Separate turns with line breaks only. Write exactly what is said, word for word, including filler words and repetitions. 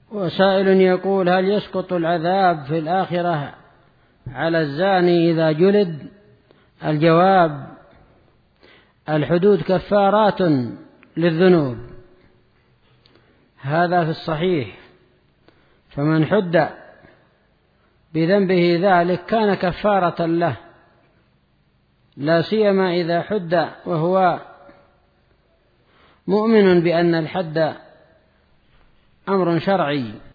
وسائل يقول: هل يسقط العذاب في الآخرة على الزاني إذا جلد؟ الجواب: الحدود كفارات للذنوب، هذا في الصحيح، فمن حد بذنبه ذلك كان كفارة له، لا سيما إذا حد وهو مؤمن بأن الحد أمر شرعي